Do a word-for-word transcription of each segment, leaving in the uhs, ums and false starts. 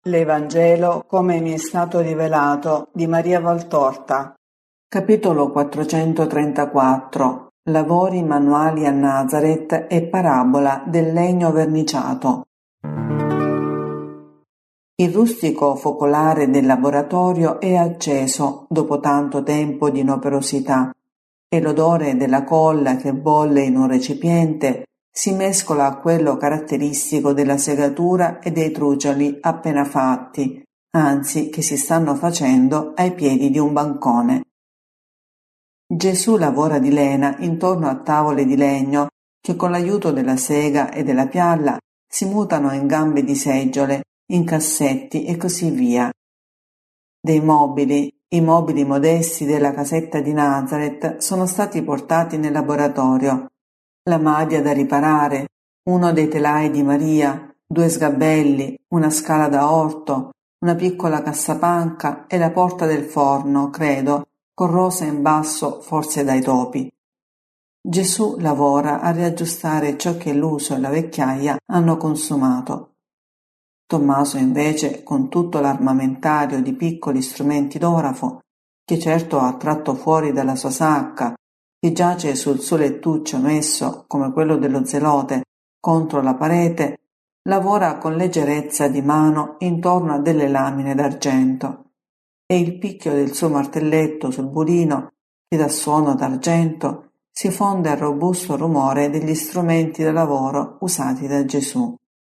L'Evangelo come mi è stato rivelato di Maria Valtorta. Capitolo quattrocentotrentaquattro. Lavori manuali a Nazareth e parabola del legno verniciato. Il rustico focolare del laboratorio è acceso dopo tanto tempo di inoperosità e l'odore della colla che bolle in un recipiente si mescola a quello caratteristico della segatura e dei trucioli appena fatti, anzi che si stanno facendo ai piedi di un bancone. Gesù lavora di lena intorno a tavole di legno che con l'aiuto della sega e della pialla si mutano in gambe di seggiole, in cassetti e così via. Dei mobili, i mobili modesti della casetta di Nazareth sono stati portati nel laboratorio. La madia da riparare, uno dei telai di Maria, due sgabelli, una scala da orto, una piccola cassapanca e la porta del forno, credo, con rosa in basso, forse dai topi. Gesù lavora a riaggiustare ciò che l'uso e la vecchiaia hanno consumato. Tommaso invece, con tutto l'armamentario di piccoli strumenti d'orafo, che certo ha tratto fuori dalla sua sacca, che giace sul suo lettuccio messo, come quello dello zelote, contro la parete, lavora con leggerezza di mano intorno a delle lamine d'argento, e il picchio del suo martelletto sul burino, che dà suono d'argento, si fonde al robusto rumore degli strumenti da lavoro usati da Gesù.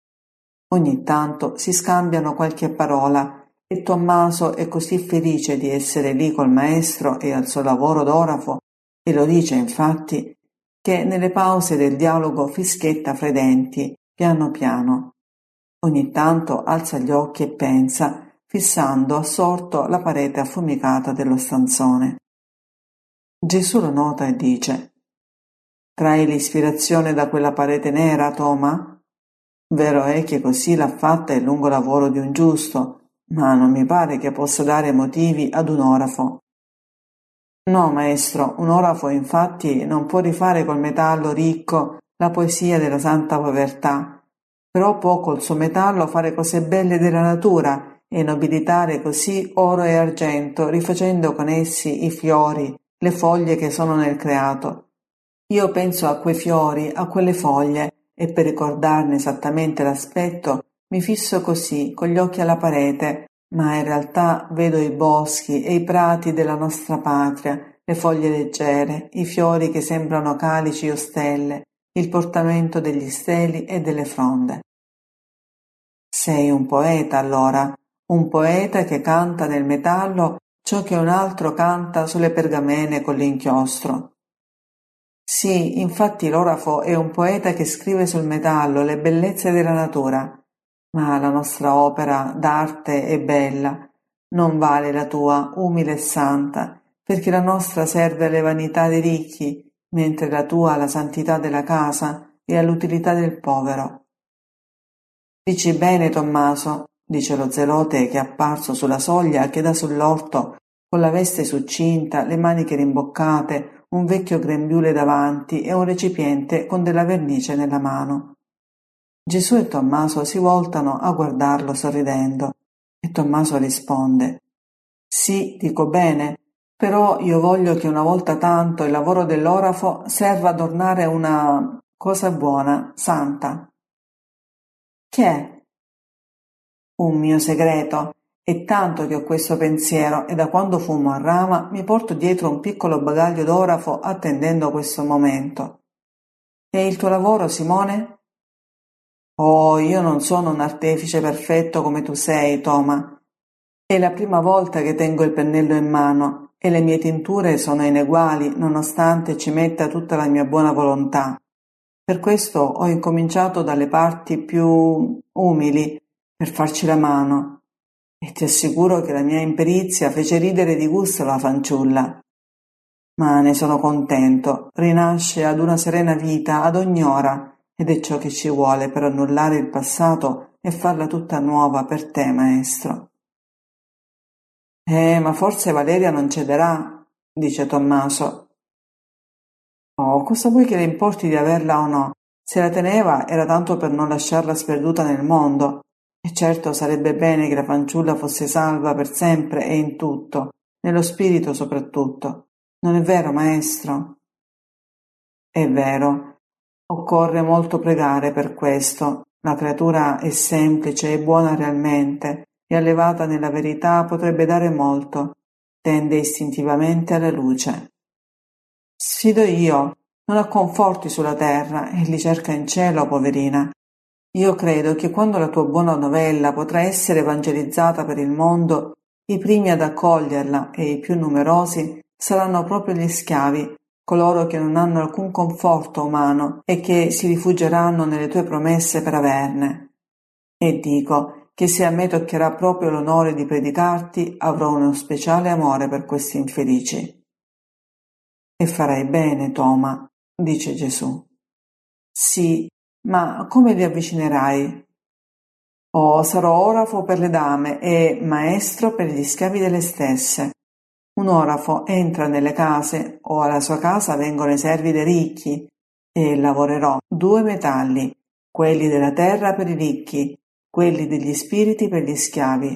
Ogni tanto si scambiano qualche parola e Tommaso è così felice di essere lì col maestro e al suo lavoro d'orafo, e lo dice infatti, che nelle pause del dialogo fischietta fra i denti, piano piano. Ogni tanto alza gli occhi e pensa, fissando assorto la parete affumicata dello stanzone. Gesù lo nota e dice: «Trai l'ispirazione da quella parete nera, Toma? Vero è che così l'ha fatta il lungo lavoro di un giusto, ma non mi pare che possa dare motivi ad un orafo». «No, maestro, un orafo infatti non può rifare col metallo ricco la poesia della santa povertà, però può col suo metallo fare cose belle della natura e nobilitare così oro e argento, rifacendo con essi i fiori, le foglie che sono nel creato. Io penso a quei fiori, a quelle foglie, e per ricordarne esattamente l'aspetto mi fisso così, con gli occhi alla parete, ma in realtà vedo i boschi e i prati della nostra patria, le foglie leggere, i fiori che sembrano calici o stelle, il portamento degli steli e delle fronde». «Sei un poeta, allora, un poeta che canta nel metallo ciò che un altro canta sulle pergamene con l'inchiostro». «Sì, infatti l'orafo è un poeta che scrive sul metallo le bellezze della natura, ma la nostra opera d'arte è bella, non vale la tua, umile e santa, perché la nostra serve alle vanità dei ricchi, mentre la tua alla santità della casa e all'utilità del povero». «Dici bene, Tommaso», dice lo zelote che è apparso sulla soglia che dà sull'orto, con la veste succinta, le maniche rimboccate, un vecchio grembiule davanti e un recipiente con della vernice nella mano. Gesù e Tommaso si voltano a guardarlo sorridendo, e Tommaso risponde: «Sì, dico bene, però io voglio che una volta tanto il lavoro dell'orafo serva ad ornare una cosa buona, santa». «Che è?» «Un mio segreto. È tanto che ho questo pensiero e da quando fumo a rama mi porto dietro un piccolo bagaglio d'orafo attendendo questo momento». «E il tuo lavoro, Simone?» «Oh, io non sono un artefice perfetto come tu sei, Toma. È la prima volta che tengo il pennello in mano e le mie tinture sono ineguali nonostante ci metta tutta la mia buona volontà. Per questo ho incominciato dalle parti più umili per farci la mano, e ti assicuro che la mia imperizia fece ridere di gusto la fanciulla. Ma ne sono contento, rinasce ad una serena vita ad ogni ora, ed è ciò che ci vuole per annullare il passato e farla tutta nuova per te, maestro». «Eh, ma forse Valeria non cederà», dice Tommaso. «Oh, cosa vuoi che le importi di averla o no? Se la teneva era tanto per non lasciarla sperduta nel mondo. E certo sarebbe bene che la fanciulla fosse salva per sempre e in tutto, nello spirito soprattutto. Non è vero, maestro? È vero. Occorre molto pregare per questo. La creatura è semplice e buona realmente, e allevata nella verità potrebbe dare molto. Tende istintivamente alla luce. Sfido io, non ha conforti sulla terra e li cerca in cielo, poverina. Io credo che quando la tua buona novella potrà essere evangelizzata per il mondo, i primi ad accoglierla e i più numerosi saranno proprio gli schiavi, coloro che non hanno alcun conforto umano e che si rifugieranno nelle tue promesse per averne. E dico che se a me toccherà proprio l'onore di predicarti, avrò uno speciale amore per questi infelici. E farai bene, Toma, dice Gesù. Sì, ma come li avvicinerai? Oh, sarò orafo per le dame e maestro per gli schiavi delle stesse. Un orafo entra nelle case o alla sua casa vengono i servi dei ricchi e lavorerò due metalli, quelli della terra per i ricchi, quelli degli spiriti per gli schiavi.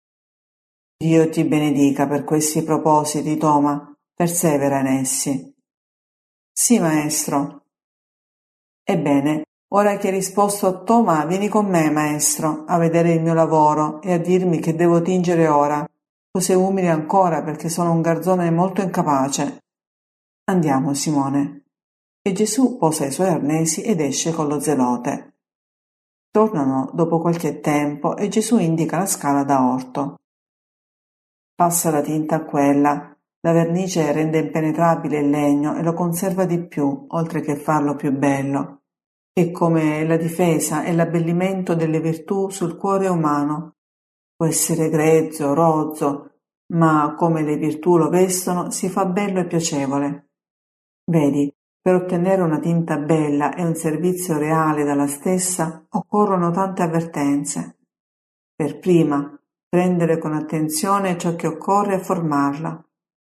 Dio ti benedica per questi propositi, Toma, persevera in essi. Sì, maestro. Ebbene, ora che hai risposto a Toma, vieni con me, maestro, a vedere il mio lavoro e a dirmi che devo tingere ora, cose umili ancora perché sono un garzone molto incapace. Andiamo, Simone. E Gesù posa i suoi arnesi ed esce con lo zelote. Tornano dopo qualche tempo e Gesù indica la scala da orto. Passa la tinta a quella. La vernice rende impenetrabile il legno e lo conserva di più, oltre che farlo più bello. È come la difesa e l'abbellimento delle virtù sul cuore umano. Può essere grezzo, rozzo, ma come le virtù lo vestono si fa bello e piacevole. Vedi, per ottenere una tinta bella e un servizio reale dalla stessa occorrono tante avvertenze. Per prima, prendere con attenzione ciò che occorre e formarla,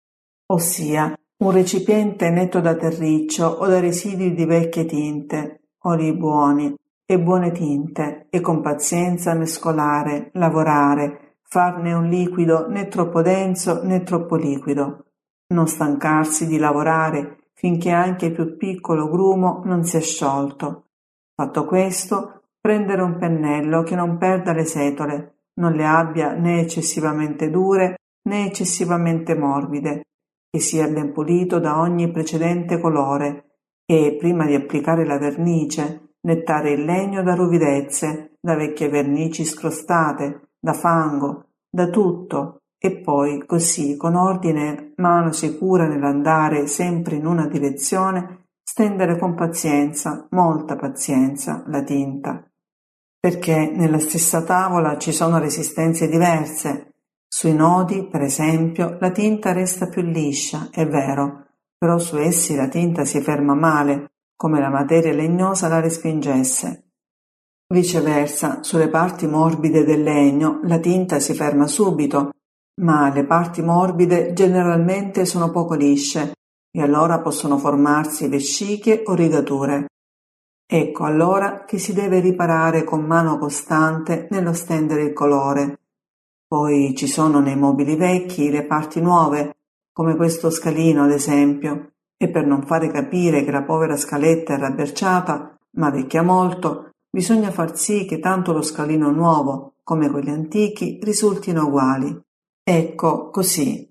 ossia un recipiente netto da terriccio o da residui di vecchie tinte, oli buoni e buone tinte, e con pazienza mescolare, lavorare, farne un liquido né troppo denso né troppo liquido, non stancarsi di lavorare finché anche il più piccolo grumo non sia sciolto. Fatto questo, prendere un pennello che non perda le setole, non le abbia né eccessivamente dure né eccessivamente morbide, che sia ben pulito da ogni precedente colore, e, prima di applicare la vernice, nettare il legno da ruvidezze, da vecchie vernici scrostate, da fango, da tutto, e poi, così, con ordine, mano sicura nell'andare sempre in una direzione, stendere con pazienza, molta pazienza, la tinta. Perché nella stessa tavola ci sono resistenze diverse. Sui nodi, per esempio, la tinta resta più liscia, è vero, però su essi la tinta si ferma male, come la materia legnosa la respingesse. Viceversa, sulle parti morbide del legno la tinta si ferma subito, ma le parti morbide generalmente sono poco lisce e allora possono formarsi vesciche o rigature. Ecco allora che si deve riparare con mano costante nello stendere il colore. Poi ci sono nei mobili vecchi le parti nuove, come questo scalino ad esempio, e per non fare capire che la povera scaletta è rabberciata, ma vecchia molto, bisogna far sì che tanto lo scalino nuovo come quelli antichi risultino uguali. Ecco, così.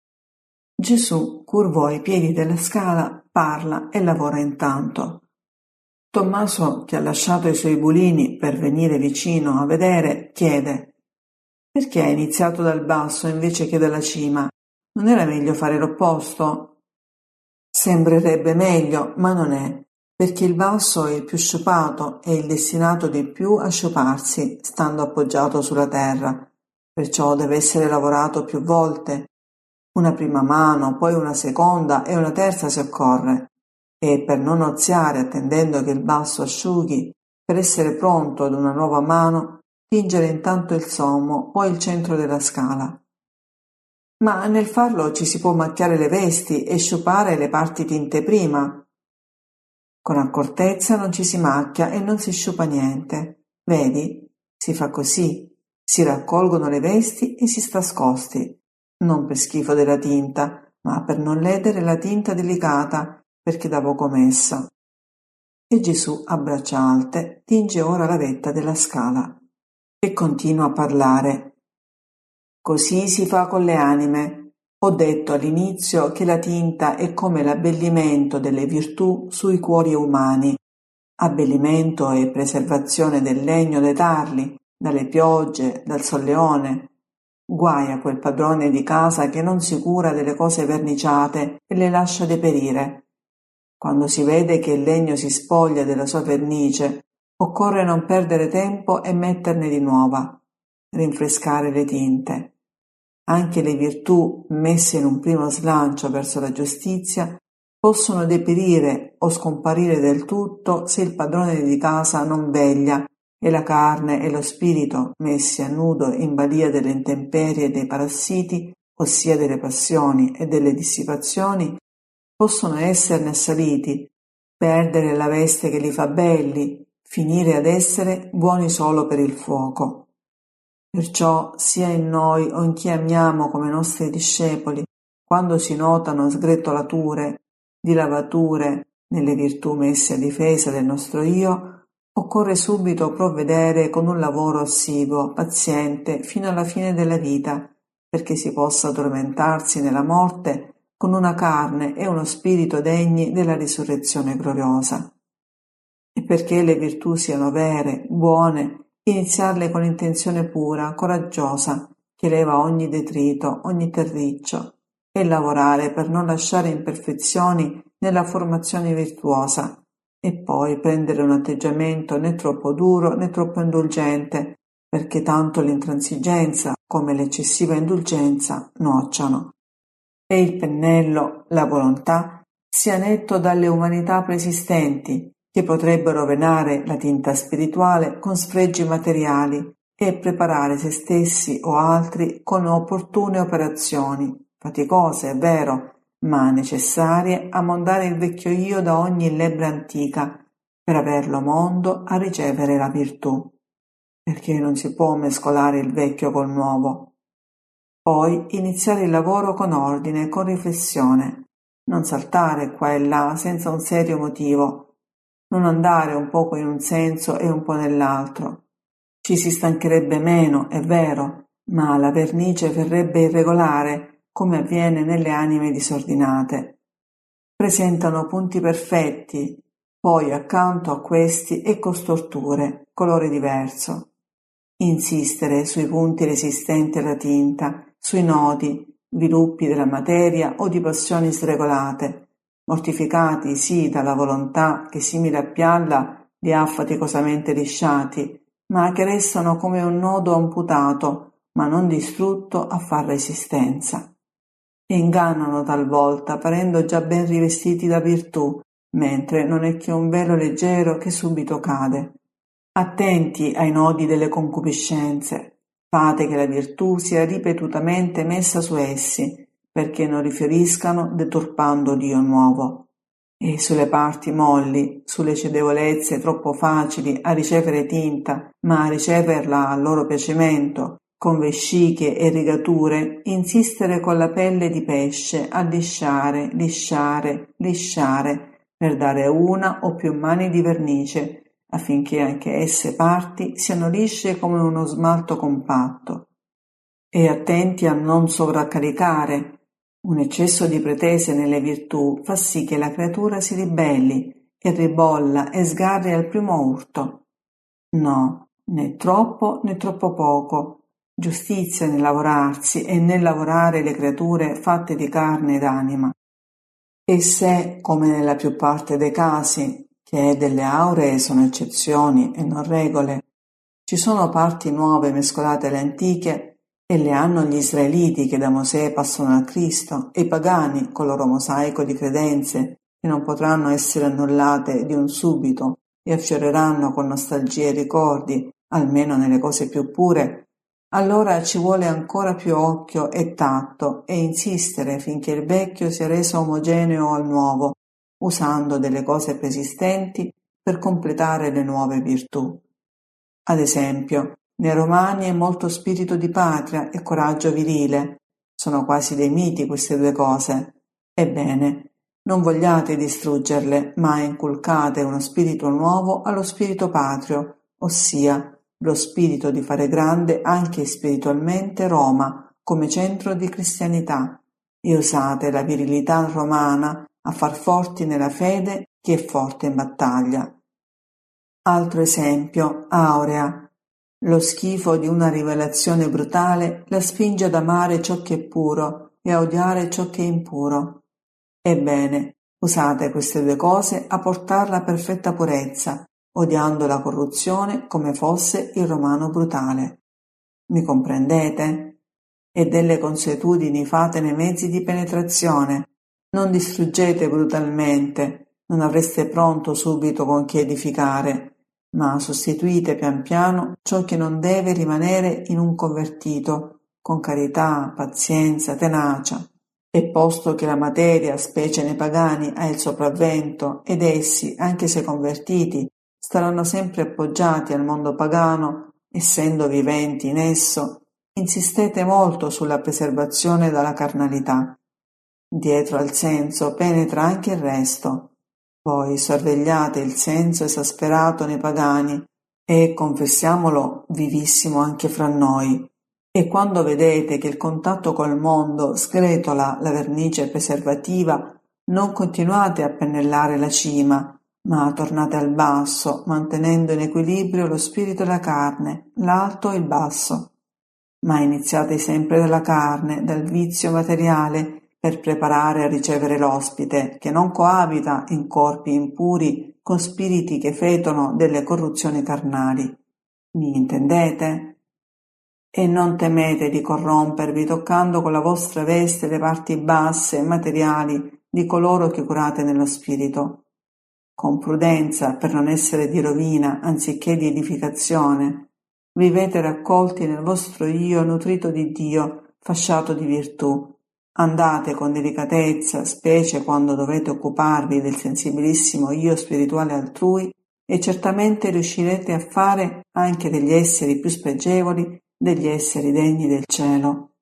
Gesù curvò i piedi della scala, parla e lavora intanto. Tommaso, che ha lasciato i suoi bulini per venire vicino a vedere, chiede: «Perché hai iniziato dal basso invece che dalla cima? Non era meglio fare l'opposto?» Sembrerebbe meglio, ma non è, perché il basso è il più sciupato e il destinato di più a sciuparsi, stando appoggiato sulla terra, perciò deve essere lavorato più volte. Una prima mano, poi una seconda e una terza se occorre. E per non oziare attendendo che il basso asciughi, per essere pronto ad una nuova mano, tingere intanto il sommo, poi il centro della scala. Ma nel farlo ci si può macchiare le vesti e sciupare le parti tinte prima. Con accortezza non ci si macchia e non si sciupa niente. Vedi? Si fa così, si raccolgono le vesti e si sta scosти, non per schifo della tinta, ma per non ledere la tinta delicata, perché da poco messa. E Gesù, a braccia alte, tinge ora la vetta della scala e continua a parlare. Così si fa con le anime. Ho detto all'inizio che la tinta è come l'abbellimento delle virtù sui cuori umani, abbellimento e preservazione del legno dei tarli, dalle piogge, dal solleone. Guai a quel padrone di casa che non si cura delle cose verniciate e le lascia deperire. Quando si vede che il legno si spoglia della sua vernice, occorre non perdere tempo e metterne di nuova, rinfrescare le tinte. Anche le virtù messe in un primo slancio verso la giustizia possono deperire o scomparire del tutto se il padrone di casa non veglia e la carne e lo spirito, messi a nudo in balia delle intemperie e dei parassiti, ossia delle passioni e delle dissipazioni, possono esserne assaliti, perdere la veste che li fa belli, finire ad essere buoni solo per il fuoco. Perciò sia in noi o in chi amiamo come nostri discepoli, quando si notano sgretolature, dilavature nelle virtù messe a difesa del nostro io, occorre subito provvedere con un lavoro assiduo, paziente, fino alla fine della vita, perché si possa addormentarsi nella morte con una carne e uno spirito degni della risurrezione gloriosa. E perché le virtù siano vere, buone, iniziarle con intenzione pura, coraggiosa, che leva ogni detrito, ogni terriccio, e lavorare per non lasciare imperfezioni nella formazione virtuosa, e poi prendere un atteggiamento né troppo duro né troppo indulgente, perché tanto l'intransigenza come l'eccessiva indulgenza nocciano. E il pennello, la volontà, sia netto dalle umanità preesistenti, che potrebbero venare la tinta spirituale con sfregi materiali e preparare se stessi o altri con opportune operazioni, faticose, è vero, ma necessarie a mondare il vecchio io da ogni lebbra antica, per averlo mondo a ricevere la virtù, perché non si può mescolare il vecchio col nuovo. Poi iniziare il lavoro con ordine e con riflessione, non saltare qua e là senza un serio motivo, non andare un poco in un senso e un po' nell'altro. Ci si stancherebbe meno, è vero, ma la vernice verrebbe irregolare, come avviene nelle anime disordinate. Presentano punti perfetti, poi accanto a questi ecco storture, colore diverso. Insistere sui punti resistenti alla tinta, sui nodi, viluppi della materia o di passioni sregolate, mortificati sì dalla volontà che simile a pialla li ha faticosamente lisciati, ma che restano come un nodo amputato, ma non distrutto a far resistenza. E ingannano talvolta, parendo già ben rivestiti da virtù, mentre non è che un velo leggero che subito cade. Attenti ai nodi delle concupiscenze, fate che la virtù sia ripetutamente messa su essi, perché non rifioriscano deturpando Dio nuovo. E sulle parti molli, sulle cedevolezze troppo facili a ricevere tinta, ma a riceverla al loro piacimento, con vesciche e rigature, insistere con la pelle di pesce a lisciare, lisciare, lisciare, per dare una o più mani di vernice, affinché anche esse parti siano lisce come uno smalto compatto. E attenti a non sovraccaricare. Un eccesso di pretese nelle virtù fa sì che la creatura si ribelli e ribolla e sgarri al primo urto. No, né troppo né troppo poco. Giustizia nel lavorarsi e nel lavorare le creature fatte di carne ed anima. E se, come nella più parte dei casi, che delle auree sono eccezioni e non regole, ci sono parti nuove mescolate alle antiche, e le hanno gli israeliti che da Mosè passano a Cristo, e i pagani col loro mosaico di credenze che non potranno essere annullate di un subito e affioreranno con nostalgia e ricordi, almeno nelle cose più pure, allora ci vuole ancora più occhio e tatto e insistere finché il vecchio sia reso omogeneo al nuovo, usando delle cose preesistenti per completare le nuove virtù. Ad esempio, Nei Romani è molto spirito di patria e coraggio virile. Sono quasi dei miti queste due cose. Ebbene, non vogliate distruggerle, ma inculcate uno spirito nuovo allo spirito patrio, ossia lo spirito di fare grande anche spiritualmente Roma come centro di cristianità, e usate la virilità romana a far forti nella fede chi è forte in battaglia. Altro esempio, Aurea. Lo schifo di una rivelazione brutale la spinge ad amare ciò che è puro e a odiare ciò che è impuro. Ebbene, usate queste due cose a portarla a perfetta purezza, odiando la corruzione come fosse il romano brutale. Mi comprendete? E delle consuetudini fatene mezzi di penetrazione. Non distruggete brutalmente, non avreste pronto subito con chi edificare, ma sostituite pian piano ciò che non deve rimanere in un convertito, con carità, pazienza, tenacia. E posto che la materia, specie nei pagani, ha il sopravvento, ed essi, anche se convertiti, staranno sempre appoggiati al mondo pagano, essendo viventi in esso, insistete molto sulla preservazione dalla carnalità. Dietro al senso penetra anche il resto. Voi sorvegliate il senso esasperato nei pagani e, confessiamolo, vivissimo anche fra noi. E quando vedete che il contatto col mondo sgretola la vernice preservativa, non continuate a pennellare la cima, ma tornate al basso, mantenendo in equilibrio lo spirito e la carne, l'alto e il basso. Ma iniziate sempre dalla carne, dal vizio materiale, per preparare a ricevere l'ospite, che non coabita in corpi impuri con spiriti che fetono delle corruzioni carnali. Mi intendete? E non temete di corrompervi toccando con la vostra veste le parti basse e materiali di coloro che curate nello spirito. Con prudenza, per non essere di rovina anziché di edificazione, vivete raccolti nel vostro io nutrito di Dio, fasciato di virtù. Andate con delicatezza, specie quando dovete occuparvi del sensibilissimo io spirituale altrui, e certamente riuscirete a fare anche degli esseri più spregevoli degli esseri degni del cielo.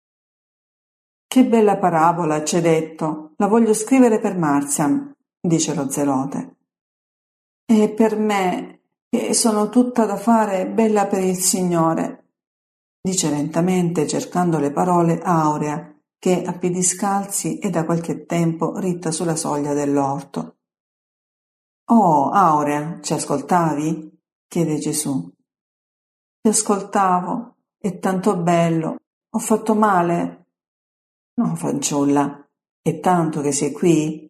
Che bella parabola, c'è detto, la voglio scrivere per Marziam, dice lo zelote. E per me, che sono tutta da fare bella per il Signore, dice lentamente cercando le parole Aurea, che a piedi scalzi è da qualche tempo ritta sulla soglia dell'orto. Oh, Aurea, ci ascoltavi? Chiede Gesù. Ti ascoltavo, è tanto bello. Ho fatto male? No, fanciulla, è tanto che sei qui?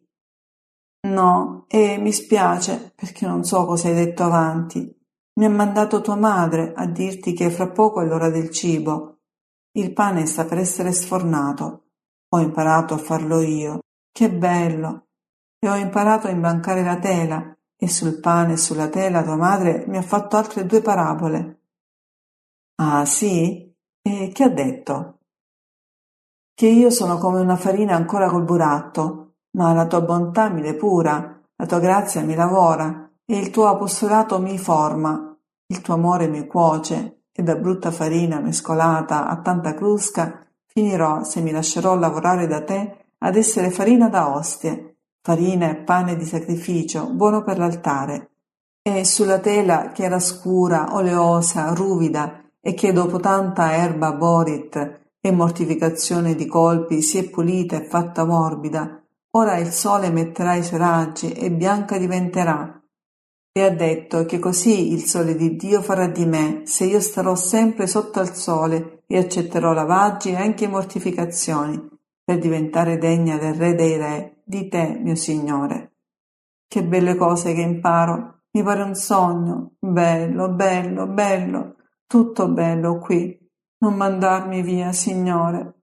No, e mi spiace, perché non so cosa hai detto avanti. Mi ha mandato tua madre a dirti che fra poco è l'ora del cibo. Il pane sta per essere sfornato. Ho imparato a farlo io. Che bello! E ho imparato a imbancare la tela, e sul pane e sulla tela tua madre mi ha fatto altre due parabole. Ah, sì? E che ha detto? Che io sono come una farina ancora col buratto, ma la tua bontà mi depura, la tua grazia mi lavora, e il tuo apostolato mi forma, il tuo amore mi cuoce, e da brutta farina mescolata a tanta crusca finirò, se mi lascerò lavorare da te, ad essere farina da ostie, farina e pane di sacrificio, buono per l'altare. E sulla tela che era scura, oleosa, ruvida, e che dopo tanta erba borit e mortificazione di colpi si è pulita e fatta morbida, ora il sole metterà i suoi raggi e bianca diventerà. E ha detto che così il sole di Dio farà di me, se io starò sempre sotto al sole e accetterò lavaggi e anche mortificazioni, per diventare degna del Re dei Re, di te, mio Signore. Che belle cose che imparo, mi pare un sogno, bello, bello, bello, tutto bello qui. Non mandarmi via, Signore.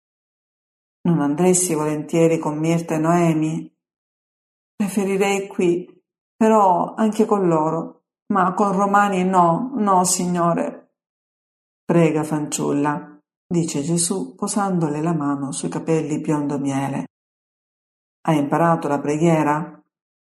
Non andresti volentieri con Mirta e Noemi? Preferirei qui, però anche con loro, ma con Romani no, no, Signore. Prega, fanciulla, dice Gesù posandole la mano sui capelli biondo miele. Hai imparato la preghiera?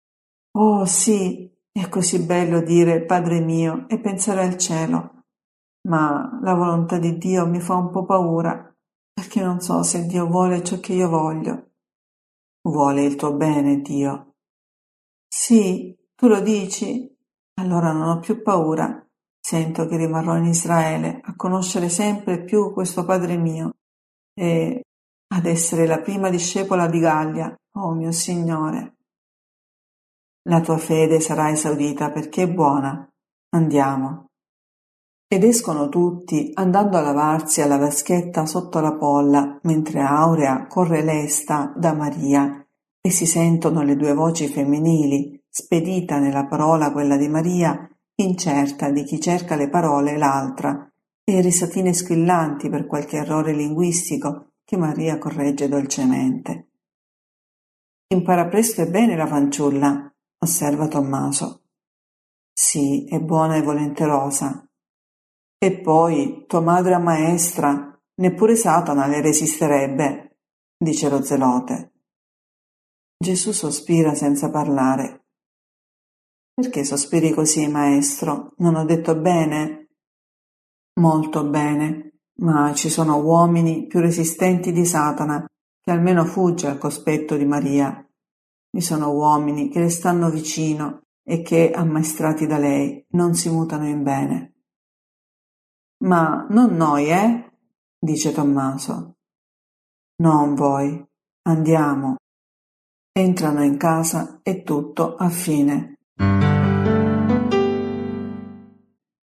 Oh sì, è così bello dire Padre mio e pensare al cielo. ma la volontà di Dio mi fa un po' paura, perché non so se Dio vuole ciò che io voglio. Vuole il tuo bene, Dio. Sì, tu lo dici? Allora non ho più paura. Sento che rimarrò in Israele a conoscere sempre più questo Padre mio e ad essere la prima discepola di Gallia, oh mio Signore. La tua fede sarà esaudita perché è buona. Andiamo. Ed escono tutti, andando a lavarsi alla vaschetta sotto la polla, mentre Aurea corre lesta da Maria, e si sentono le due voci femminili, spedita nella parola quella di Maria, incerta di chi cerca le parole l'altra, e risatine squillanti per qualche errore linguistico che Maria corregge dolcemente. Impara presto e bene la fanciulla, osserva Tommaso. Sì, è buona e volenterosa. E poi, tua madre a maestra, neppure Satana le resisterebbe, dice lo zelote. Gesù sospira senza parlare. Perché sospiri così, maestro? Non ho detto bene? Molto bene, ma ci sono uomini più resistenti di Satana, che almeno fugge al cospetto di Maria. Vi sono uomini che le stanno vicino e che, ammaestrati da lei, non si mutano in bene. Ma non noi, eh? Dice Tommaso. Non voi. Andiamo. Entrano in casa e tutto a fine.